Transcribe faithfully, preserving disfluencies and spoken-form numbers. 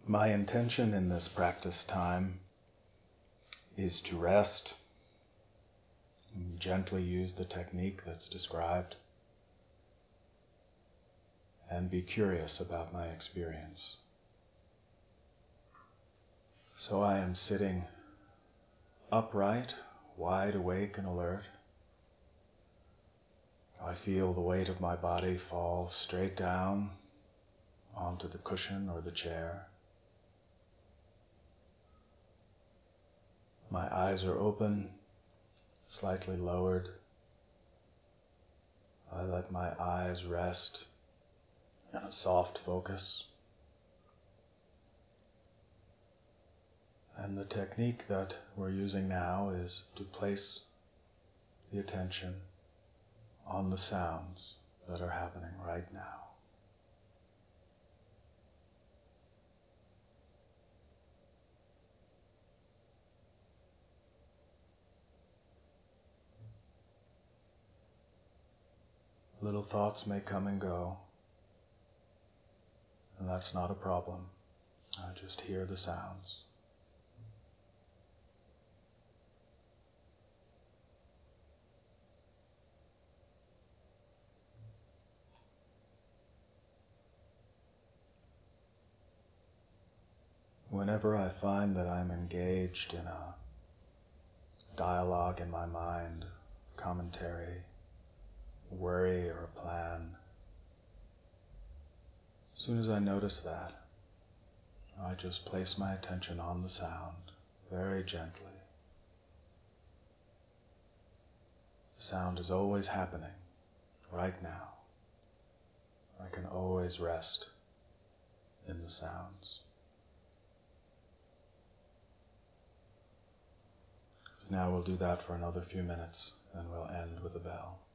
My intention in this practice time is to rest and gently use the technique that's described and be curious about my experience. So I am sitting upright, wide awake and alert. I feel the weight of my body fall straight down onto the cushion or the chair. My eyes are open, slightly lowered. I let my eyes rest in a soft focus. And the technique that we're using now is to place the attention on the sounds that are happening right now. Little thoughts may come and go, and that's not a problem. I just hear the sounds. Whenever I find that I'm engaged in a dialogue in my mind, commentary, worry, or a plan, as soon as I notice that, I just place my attention on the sound very gently. The sound is always happening right now. I can always rest in the sounds. Now we'll do that for another few minutes, and we'll end with a bell.